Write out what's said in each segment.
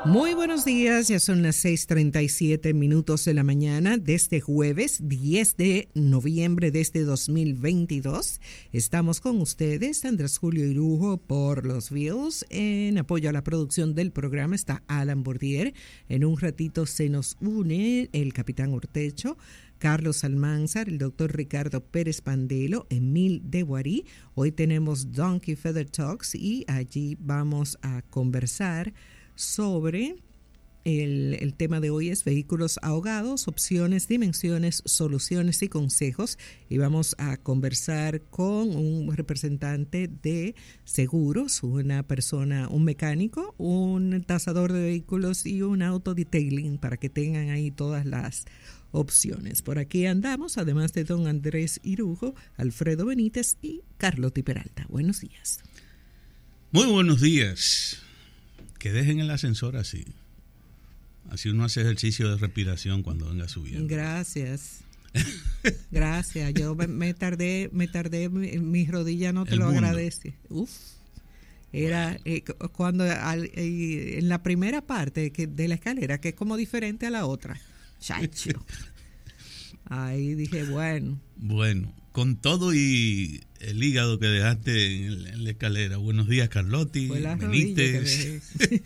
Muy buenos días, ya son las 6:37 de la mañana de este jueves 10 de noviembre de este 2022. Estamos con ustedes, Andrés Julio Irujo por los Bills. En apoyo a la producción del programa está Alan Bordier. En un ratito se nos une el capitán Ortecho, Carlos Almanzar, el doctor Ricardo Pérez Pandelo, Emil de Guarí. Hoy tenemos Donkey Feather Talks y allí vamos a conversar sobre el tema de hoy es vehículos ahogados, opciones, dimensiones, soluciones y consejos, y vamos a conversar con un representante de seguros, una persona, un mecánico, un tasador de vehículos y un auto detailing para que tengan ahí todas las opciones. Por aquí andamos, además de don Andrés Irujo, Alfredo Benítez y Carloti Peralta. Buenos días. Muy buenos días. Que dejen el ascensor así. Así uno hace ejercicio de respiración cuando venga subiendo. Gracias. Gracias. Yo me tardé, mi rodilla no te lo agradece. Uf. Era cuando en la primera parte de la escalera, que es como diferente a la otra. Chacho. Ahí dije, bueno. Bueno, con todo y el hígado que dejaste en la escalera. Buenos días, Carlotti, Benítez,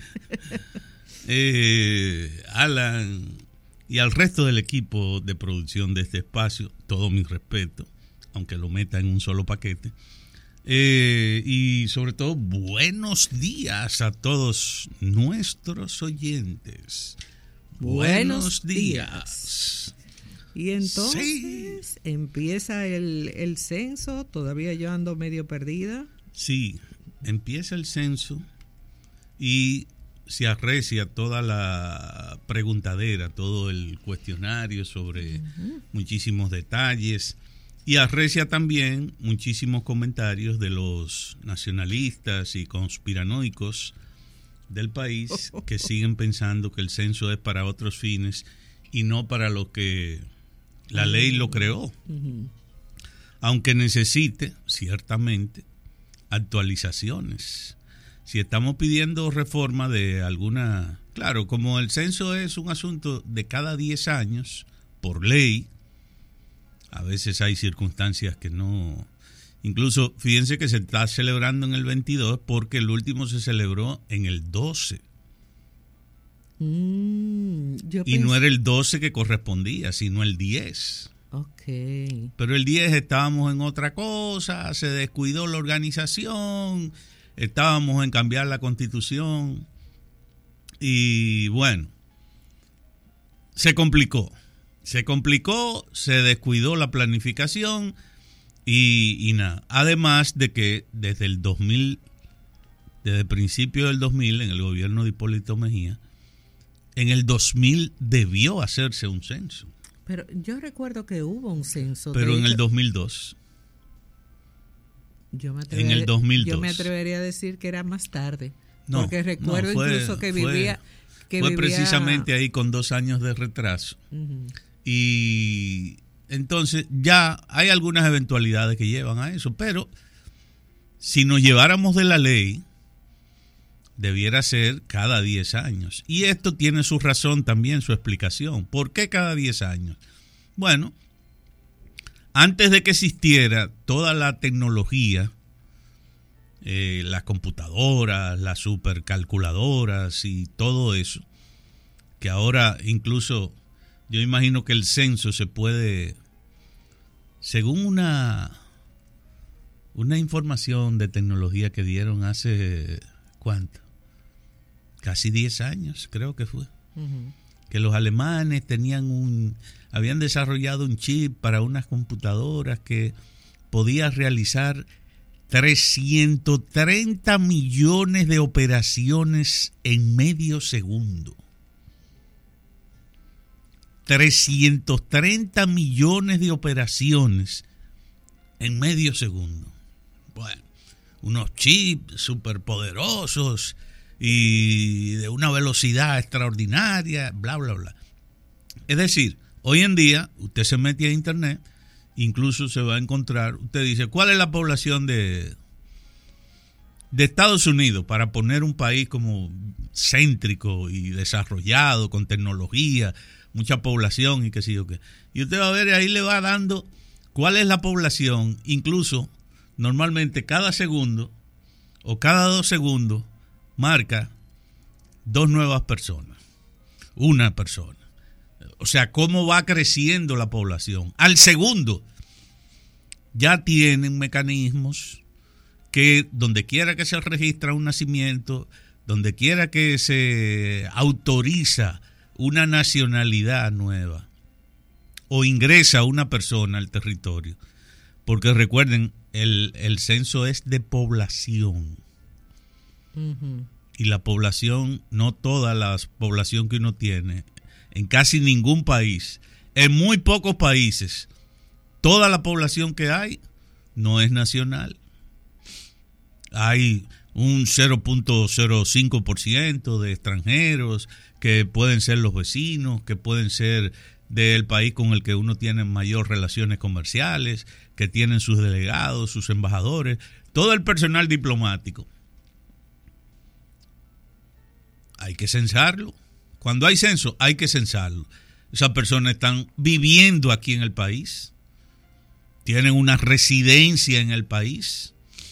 Alan y al resto del equipo de producción de este espacio. Todo mi respeto, aunque lo meta en un solo paquete. Y sobre todo, buenos días a todos nuestros oyentes. Buenos días. Y entonces empieza el censo, todavía yo ando medio perdida. Sí, empieza el censo y se arrecia toda la preguntadera, todo el cuestionario sobre muchísimos detalles, y arrecia también muchísimos comentarios de los nacionalistas y conspiranoicos del país que siguen pensando que el censo es para otros fines y no para lo que la ley lo creó, aunque necesite ciertamente actualizaciones. Si estamos pidiendo reforma de alguna, claro, como el censo es un asunto de cada 10 años por ley, a veces hay circunstancias que no. Incluso fíjense que se está celebrando en el 22 porque el último se celebró en el 12. Y no era el 12 que correspondía, sino el 10. Okay. Pero el 10 estábamos en otra cosa, se descuidó la organización, estábamos en cambiar la constitución y bueno, se complicó, se descuidó la planificación y nada. Además de que desde el 2000, desde el principio del 2000, en el gobierno de Hipólito Mejía, en el 2000 debió hacerse un censo. Pero yo recuerdo que hubo un censo. Pero en el 2002. En el 2002. Yo me atrevería a decir que era más tarde. No, porque recuerdo incluso que vivía... Fue precisamente ahí con 2 años de retraso. Y entonces ya hay algunas eventualidades que llevan a eso. Pero si nos lleváramos de la ley, debiera ser cada 10 años. Y esto tiene su razón también, su explicación. ¿Por qué cada 10 años? Bueno, antes de que existiera toda la tecnología, las computadoras, las supercalculadoras y todo eso, que ahora incluso yo imagino que el censo se puede, según una información de tecnología que dieron hace, ¿cuánto? Casi 10 años, creo que fue. Que los alemanes habían desarrollado un chip para unas computadoras que podía realizar 330 millones de operaciones en medio segundo. 330 millones de operaciones en medio segundo. Bueno, unos chips superpoderosos y de una velocidad extraordinaria, bla, bla, bla. Es decir, hoy en día usted se mete a internet, incluso se va a encontrar, usted dice, ¿cuál es la población de de Estados Unidos, para poner un país como céntrico y desarrollado, con tecnología, mucha población y qué sé yo qué. Y usted va a ver, ahí le va dando cuál es la población, incluso normalmente cada segundo o cada 2 segundos marca 2 nuevas personas, una persona. O sea, cómo va creciendo la población. Al segundo ya tienen mecanismos que donde quiera que se registra un nacimiento, donde quiera que se autoriza una nacionalidad nueva o ingresa una persona al territorio, porque recuerden, el censo es de población. Uh-huh. Y la población, no toda la población que uno tiene, en casi ningún país, en muy pocos países, toda la población que hay no es nacional. Hay un 0.05% de extranjeros que pueden ser los vecinos, que pueden ser del país con el que uno tiene mayor relaciones comerciales, que tienen sus delegados, sus embajadores, todo el personal diplomático. Hay que censarlo. Cuando hay censo, hay que censarlo. Esas personas están viviendo aquí en el país, tienen una residencia en el país,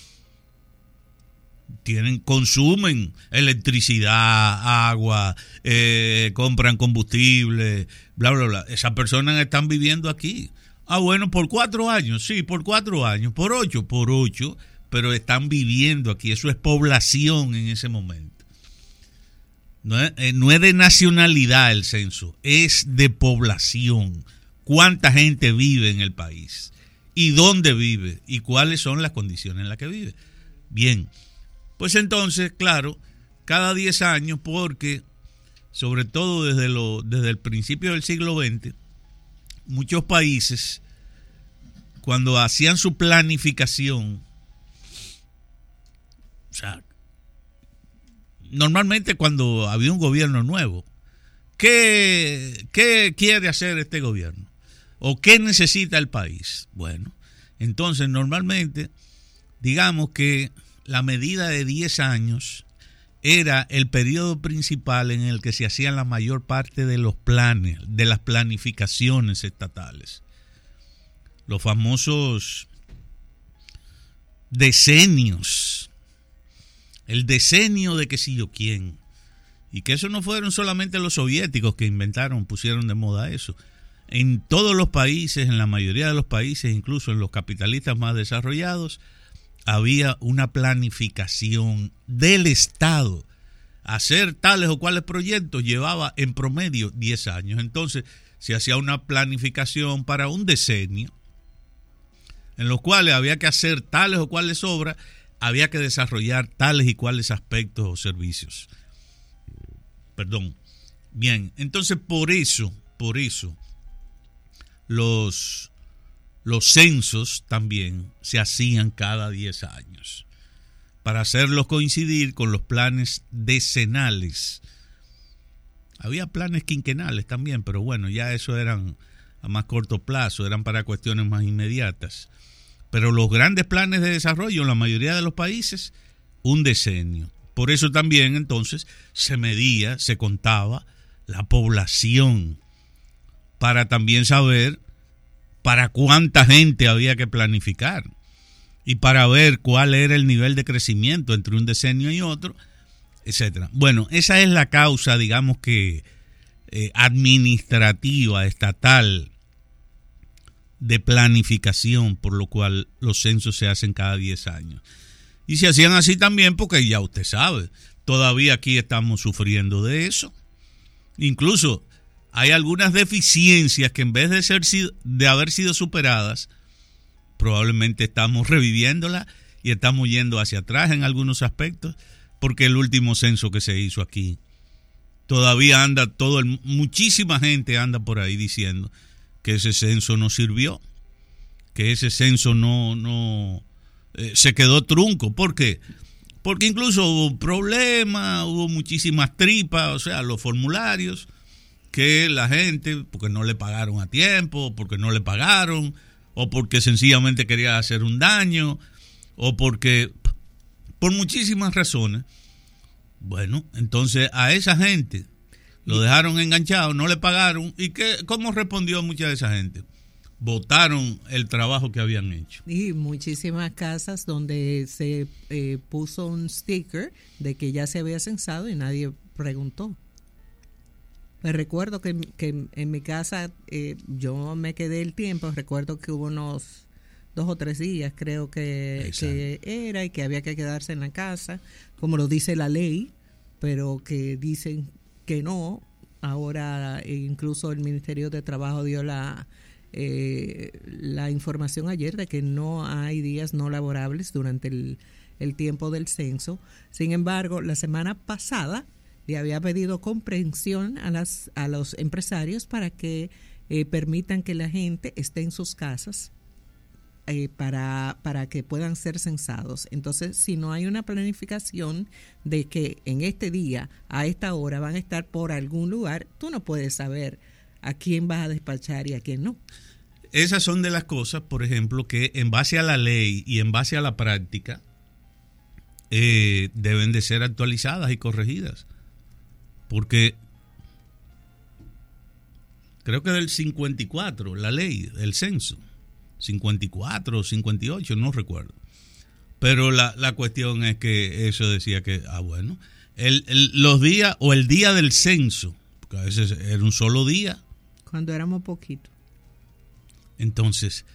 consumen electricidad, agua, compran combustible, bla, bla, bla. Esas personas están viviendo aquí. Ah, bueno, por 4 años, sí, por 4 años, por 8, pero están viviendo aquí. Eso es población en ese momento. No es de nacionalidad el censo, es de población. ¿Cuánta gente vive en el país? ¿Y dónde vive? ¿Y cuáles son las condiciones en las que vive? Bien, pues entonces, claro, cada 10 años, porque sobre todo desde el principio del siglo XX, muchos países, cuando hacían su planificación, o sea, normalmente cuando había un gobierno nuevo, ¿qué quiere hacer este gobierno? ¿O qué necesita el país? Bueno, entonces normalmente, digamos que la medida de 10 años era el periodo principal en el que se hacían la mayor parte de los planes, de las planificaciones estatales. Los famosos decenios. El decenio de qué sé yo quién. Y que eso no fueron solamente los soviéticos que pusieron de moda eso. En todos los países, en la mayoría de los países, incluso en los capitalistas más desarrollados, había una planificación del Estado. Hacer tales o cuales proyectos llevaba en promedio 10 años. Entonces, se hacía una planificación para un decenio, en los cuales había que hacer tales o cuales obras, había que desarrollar tales y cuales aspectos o servicios. Perdón. Bien, entonces por eso los censos también se hacían cada 10 años para hacerlos coincidir con los planes decenales. Había planes quinquenales también, pero bueno, ya eso eran a más corto plazo, eran para cuestiones más inmediatas. Pero los grandes planes de desarrollo en la mayoría de los países, un decenio. Por eso también entonces se medía, se contaba la población para también saber para cuánta gente había que planificar y para ver cuál era el nivel de crecimiento entre un decenio y otro, etcétera. Bueno, esa es la causa, digamos que administrativa, estatal, de planificación, por lo cual los censos se hacen cada 10 años. Y se hacían así también porque ya usted sabe, todavía aquí estamos sufriendo de eso. Incluso hay algunas deficiencias que en vez de haber sido superadas, probablemente estamos reviviéndolas y estamos yendo hacia atrás en algunos aspectos, porque el último censo que se hizo aquí, todavía anda muchísima gente anda por ahí diciendo que ese censo no sirvió, que ese censo no se quedó trunco. ¿Por qué? Porque incluso hubo problemas, hubo muchísimas tripas, o sea, los formularios, que la gente, porque no le pagaron a tiempo, porque no le pagaron, o porque sencillamente quería hacer un daño, o porque por muchísimas razones. Bueno, entonces a esa gente lo dejaron enganchado, no le pagaron. ¿Y cómo respondió mucha de esa gente? Votaron el trabajo que habían hecho. Y muchísimas casas donde se puso un sticker de que ya se había censado y nadie preguntó. Me recuerdo que en mi casa yo me quedé el tiempo, recuerdo que hubo unos 2 o 3 días creo que era, y que había que quedarse en la casa, como lo dice la ley, pero que dicen que no. Ahora incluso el Ministerio de Trabajo dio la información ayer de que no hay días no laborables durante el tiempo del censo. Sin embargo, la semana pasada le había pedido comprensión a los empresarios para que permitan que la gente esté en sus casas para que puedan ser censados. Entonces, si no hay una planificación de que en este día, a esta hora, van a estar por algún lugar, tú no puedes saber a quién vas a despachar y a quién no. Esas son de las cosas, por ejemplo, que en base a la ley y en base a la práctica deben de ser actualizadas y corregidas. Porque creo que del 54, la ley, el censo, 54 o 58, no recuerdo. Pero la cuestión es que eso decía que, bueno, los días o el día del censo, porque a veces era un solo día. Cuando éramos poquitos. Entonces,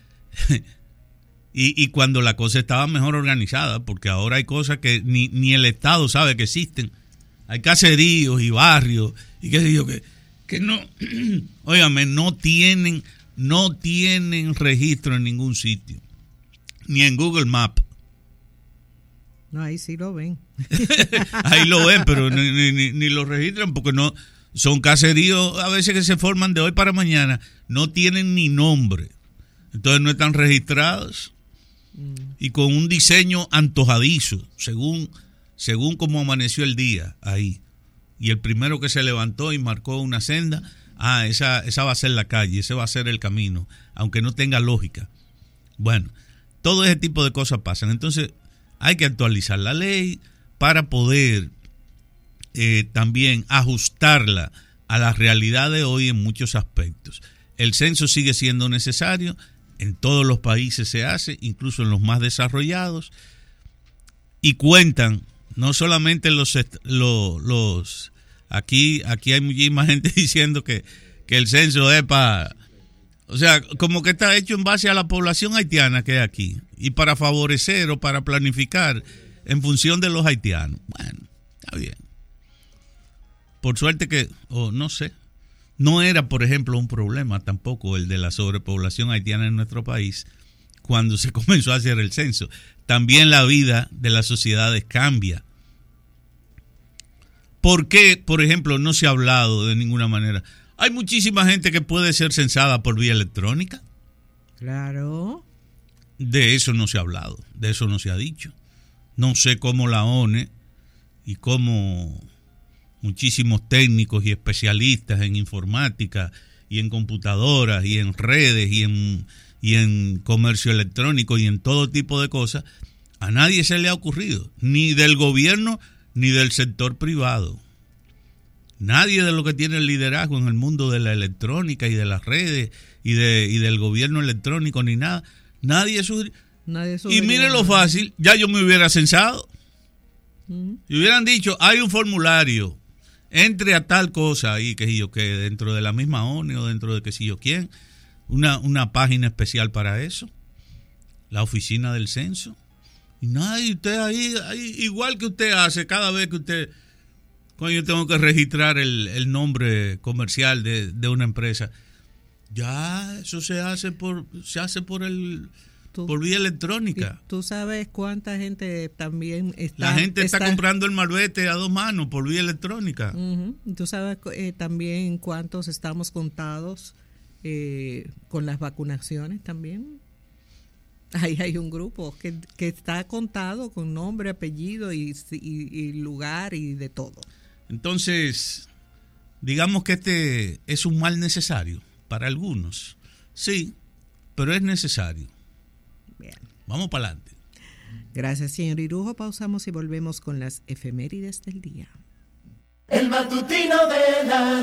y cuando la cosa estaba mejor organizada, porque ahora hay cosas que ni el Estado sabe que existen. Hay caseríos y barrios y qué sé yo, que no, óigame, no tienen registro en ningún sitio, ni en Google Maps. No, ahí sí lo ven. Ahí lo ven, pero ni lo registran porque no son caseríos a veces que se forman de hoy para mañana, no tienen ni nombre, entonces no están registrados y con un diseño antojadizo, según cómo amaneció el día ahí. Y el primero que se levantó y marcó una senda, esa va a ser la calle, ese va a ser el camino, aunque no tenga lógica. Bueno, todo ese tipo de cosas pasan. Entonces, hay que actualizar la ley para poder también ajustarla a la realidad de hoy en muchos aspectos. El censo sigue siendo necesario, en todos los países se hace, incluso en los más desarrollados, y cuentan no solamente aquí hay muchísima gente diciendo que el censo es para, o sea, como que está hecho en base a la población haitiana que hay aquí y para favorecer o para planificar en función de los haitianos. Bueno, está bien. Por suerte que, no sé, no era, por ejemplo, un problema tampoco el de la sobrepoblación haitiana en nuestro país cuando se comenzó a hacer el censo. También la vida de las sociedades cambia. ¿Por qué, por ejemplo, no se ha hablado de ninguna manera? Hay muchísima gente que puede ser censada por vía electrónica. Claro. De eso no se ha hablado, de eso no se ha dicho. No sé cómo la ONE y cómo muchísimos técnicos y especialistas en informática y en computadoras y en redes y en comercio electrónico y en todo tipo de cosas, a nadie se le ha ocurrido, ni del gobierno ni del sector privado. Nadie de los que tiene el liderazgo en el mundo de la electrónica y de las redes y del gobierno electrónico ni nada. Nadie y mire lo fácil, ya yo me hubiera censado. Y hubieran dicho, hay un formulario, entre a tal cosa ahí, que yo que dentro de la misma ONU o dentro de que si yo quién, una página especial para eso, la oficina del censo. Y nadie, usted ahí, igual que usted hace cada vez que cuando yo tengo que registrar el nombre comercial de una empresa, ya eso se hace por vía electrónica. ¿Tú sabes cuánta gente también está? La gente está comprando el malvete a 2 manos por vía electrónica. ¿Tú sabes también cuántos estamos contados con las vacunaciones también? Ahí hay un grupo que está contado con nombre, apellido y lugar y de todo. Entonces, digamos que este es un mal necesario para algunos. Sí, pero es necesario. Bien. Vamos para adelante. Gracias, señor Irujo. Pausamos y volvemos con las efemérides del día. El matutino de la